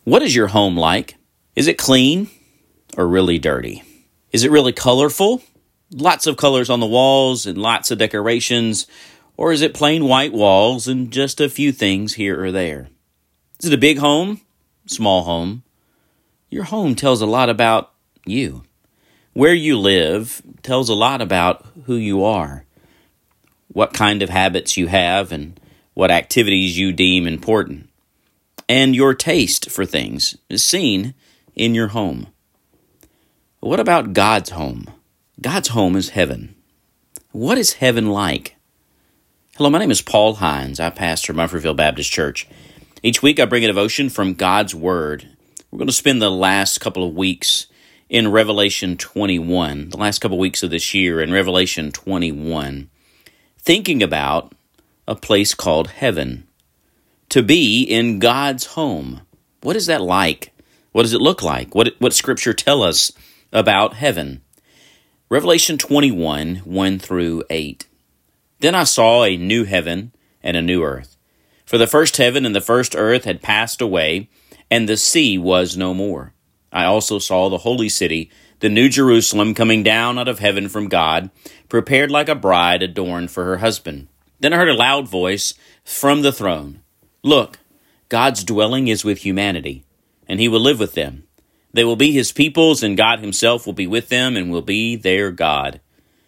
What is your home like? Is it clean or really dirty? Is it really colorful? Lots of colors on the walls and lots of decorations? Or is it plain white walls and just a few things here or there? Is it a big home? Small home? Your home tells a lot about you. Where you live tells a lot about who you are, what kind of habits you have, and what activities you deem important. And your taste for things is seen in your home. What about God's home? God's home is heaven. What is heaven like? Hello, my name is Paul Hines. I pastor Mumfordville Baptist Church. Each week I bring a devotion from God's Word. We're going to spend the last couple of weeks in Revelation 21, the last couple of weeks of this year in Revelation 21, thinking about a place called heaven. To be in God's home. What is that like? What does it look like? What Scripture tell us about heaven? Revelation 21, 1 through 8. Then I saw a new heaven and a new earth. For the first heaven and the first earth had passed away, and the sea was no more. I also saw the holy city, the new Jerusalem, coming down out of heaven from God, prepared like a bride adorned for her husband. Then I heard a loud voice from the throne. Look, God's dwelling is with humanity, and he will live with them. They will be his peoples, and God himself will be with them and will be their God.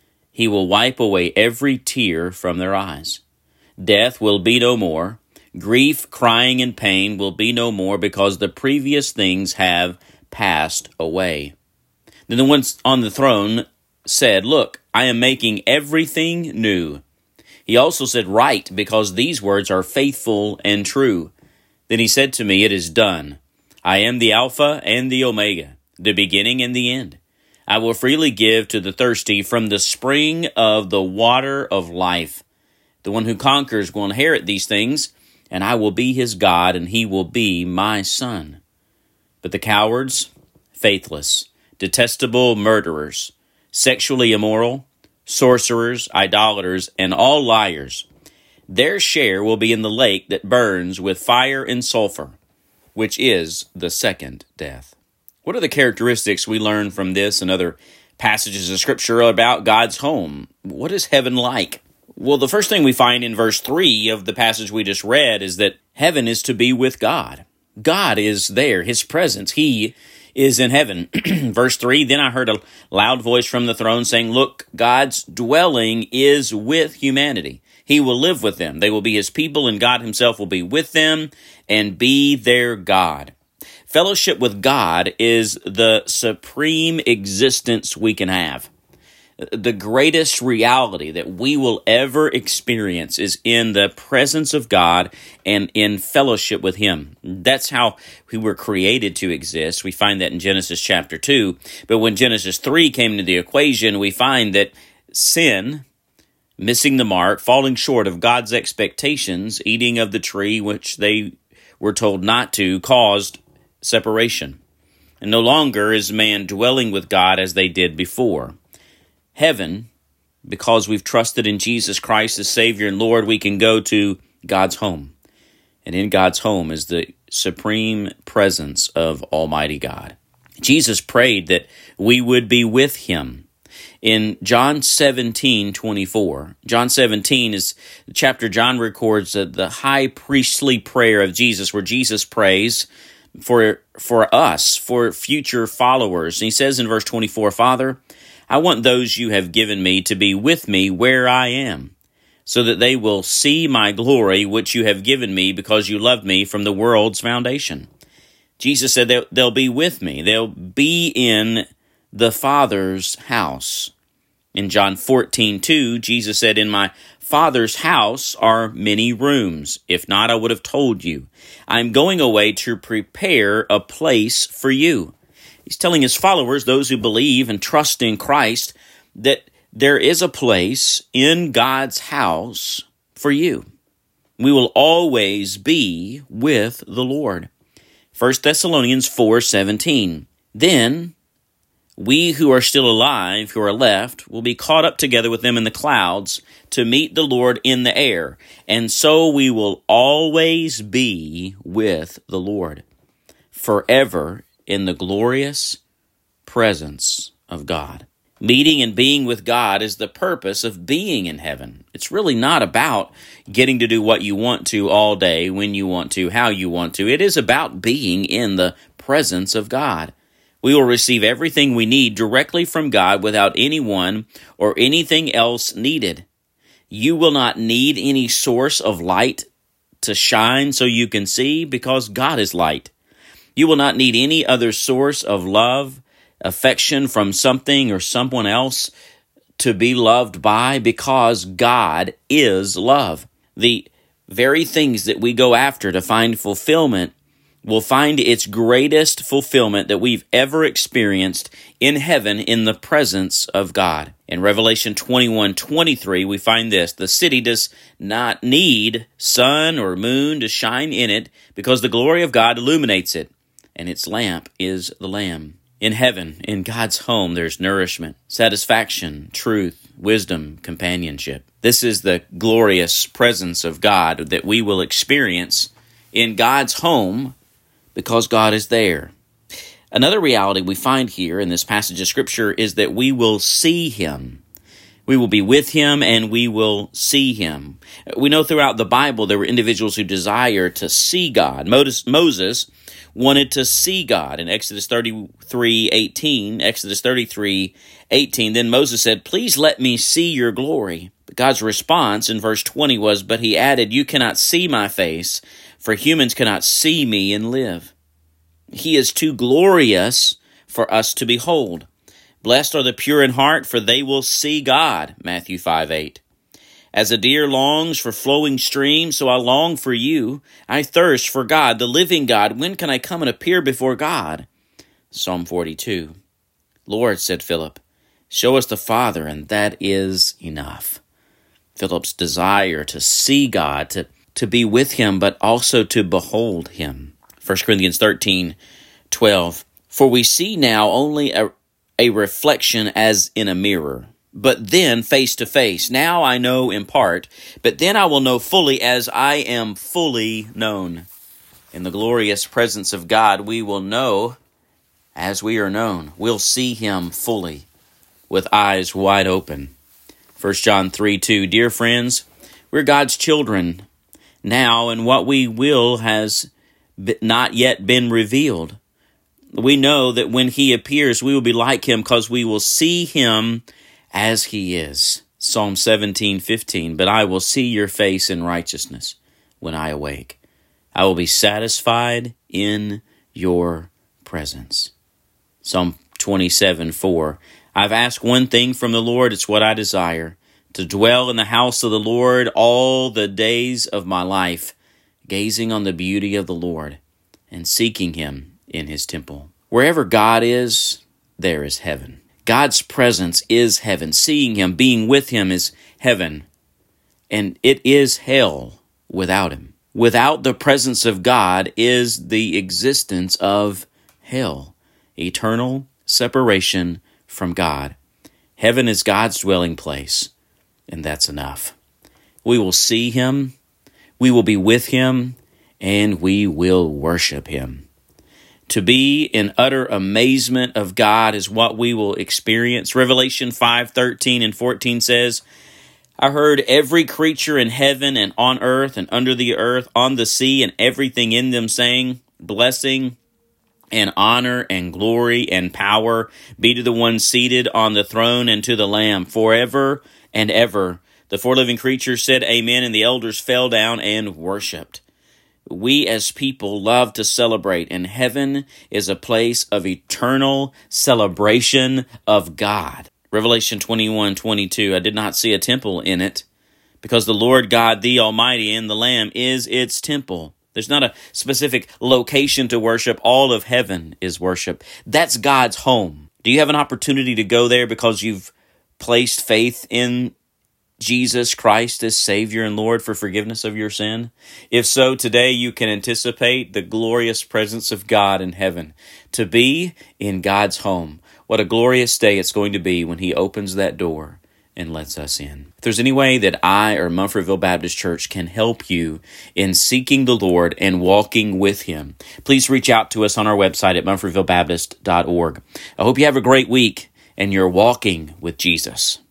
He will wipe away every tear from their eyes. Death will be no more. Grief, crying, and pain will be no more, because the previous things have passed away. Then the one on the throne said, Look, I am making everything new. He also said, Write, because these words are faithful and true. Then he said to me, It is done. I am the Alpha and the Omega, the beginning and the end. I will freely give to the thirsty from the spring of the water of life. The one who conquers will inherit these things, and I will be his God, and he will be my son. But the cowards, faithless, detestable murderers, sexually immoral, sorcerers, idolaters, and all liars, their share will be in the lake that burns with fire and sulfur, which is the second death. What are the characteristics we learn from this and other passages of Scripture about God's home? What is heaven like? Well, the first thing we find in verse 3 of the passage we just read is that heaven is to be with God. God is there, his presence. He is in heaven. Verse 3, Then I heard a loud voice from the throne saying, Look, God's dwelling is with humanity. He will live with them. They will be his people, and God himself will be with them and be their God. Fellowship with God is the supreme existence we can have. The greatest reality that we will ever experience is in the presence of God and in fellowship with him. That's how we were created to exist. We find that in Genesis chapter 2. But when Genesis 3 came into the equation, we find that sin, missing the mark, falling short of God's expectations, eating of the tree which they were told not to, caused separation. And no longer is man dwelling with God as they did before. Heaven, because we've trusted in Jesus Christ as Savior and Lord, we can go to God's home. And in God's home is the supreme presence of Almighty God. Jesus prayed that we would be with him. In John 17:24, John 17 is the chapter John records the high priestly prayer of Jesus, where Jesus prays for us, for future followers. And he says in verse 24, Father, I want those you have given me to be with me where I am, so that they will see my glory, which you have given me because you loved me from the world's foundation. Jesus said they'll be with me. They'll be in the Father's house. In John 14:2, Jesus said, In my Father's house are many rooms. If not, I would have told you. I'm going away to prepare a place for you. He's telling his followers, those who believe and trust in Christ, that there is a place in God's house for you. We will always be with the Lord. 1 Thessalonians 4:17. Then we who are still alive, who are left, will be caught up together with them in the clouds to meet the Lord in the air, and so we will always be with the Lord. forever in the glorious presence of God. Meeting and being with God is the purpose of being in heaven. It's really not about getting to do what you want to all day, when you want to, how you want to. It is about being in the presence of God. We will receive everything we need directly from God without anyone or anything else needed. You will not need any source of light to shine so you can see, because God is light. You will not need any other source of love, affection from something or someone else to be loved by, because God is love. The very things that we go after to find fulfillment will find its greatest fulfillment that we've ever experienced in heaven in the presence of God. In Revelation 21:23, we find this: the city does not need sun or moon to shine in it, because the glory of God illuminates it, and its lamp is the Lamb. In heaven, in God's home, there's nourishment, satisfaction, truth, wisdom, companionship. This is the glorious presence of God that we will experience in God's home, because God is there. Another reality we find here in this passage of Scripture is that we will see Him. We will be with Him and we will see Him. We know throughout the Bible there were individuals who desire to see God. Moses wanted to see God in Exodus 33:18. Then Moses said, "Please let me see your glory." But God's response in verse 20 was, "But he added, you cannot see my face, for humans cannot see me and live." He is too glorious for us to behold. Blessed are the pure in heart, for they will see God, Matthew 5:8. As a deer longs for flowing streams, so I long for you. I thirst for God, the living God. When can I come and appear before God? Psalm 42. "Lord," said Philip, "show us the Father, and that is enough." Philip's desire to see God, to be with Him, but also to behold Him. 1 Corinthians 13:12. "For we see now only a reflection as in a mirror, but then face to face. Now I know in part, but then I will know fully as I am fully known." In the glorious presence of God, we will know as we are known. We'll see Him fully with eyes wide open. 1 John 3:2. "Dear friends, we're God's children now, and what we will has not yet been revealed. We know that when He appears, we will be like Him, because we will see Him as He is." Psalm 17:15. "But I will see your face in righteousness when I awake. I will be satisfied in your presence." Psalm 27:4. "I've asked one thing from the Lord, it's what I desire, to dwell in the house of the Lord all the days of my life, gazing on the beauty of the Lord and seeking Him in His temple." Wherever God is, there is heaven. God's presence is heaven. Seeing Him, being with Him is heaven. And it is hell without Him. Without the presence of God is the existence of hell. Eternal separation from God. Heaven is God's dwelling place, and that's enough. We will see Him, we will be with Him, and we will worship Him. To be in utter amazement of God is what we will experience. Revelation 5:13 and 14 says, "I heard every creature in heaven and on earth and under the earth, on the sea, and everything in them saying, blessing and honor and glory and power be to the one seated on the throne and to the Lamb forever and ever." The four living creatures said amen, and the elders fell down and worshipped. We as people love to celebrate, and heaven is a place of eternal celebration of God. Revelation 21:22, "I did not see a temple in it, because the Lord God, the Almighty, and the Lamb is its temple." There's not a specific location to worship. All of heaven is worship. That's God's home. Do you have an opportunity to go there because you've placed faith in Jesus Christ as Savior and Lord for forgiveness of your sin? If so, today you can anticipate the glorious presence of God in heaven, to be in God's home. What a glorious day it's going to be when He opens that door and lets us in. If there's any way that I or Munfordville Baptist Church can help you in seeking the Lord and walking with Him, please reach out to us on our website at munfordvillebaptist.org. I hope you have a great week and you're walking with Jesus.